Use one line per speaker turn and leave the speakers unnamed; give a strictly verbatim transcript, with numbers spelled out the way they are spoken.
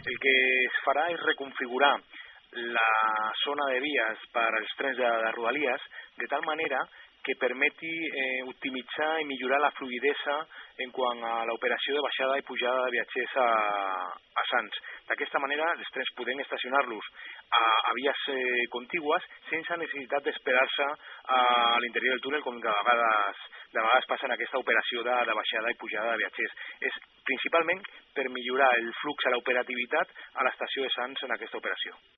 El que es farà és reconfigurar la zona de vies per als trens de, de Rodalies de tal manera que permeti eh, optimitzar i millorar la fluidesa en quant a l'operació de baixada i pujada de viatgers a, a Sants. D'aquesta manera, els trens podem estacionar-los a, a vies eh, contigües sense necessitat d'esperar-se a l'interior del túnel com de vegades, de vegades passa en aquesta operació de, de baixada i pujada de viatgers. És principalment per millorar el flux a l'operativitat a l'estació de Sants en aquesta operació.